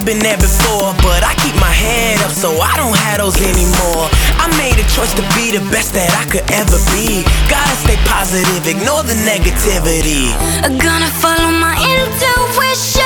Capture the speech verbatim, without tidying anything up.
been there before, but I keep my head up, so I don't have those anymore. I made a choice to be the best that I could ever be. Gotta stay positive, ignore the negativity. Gonna follow my intuition.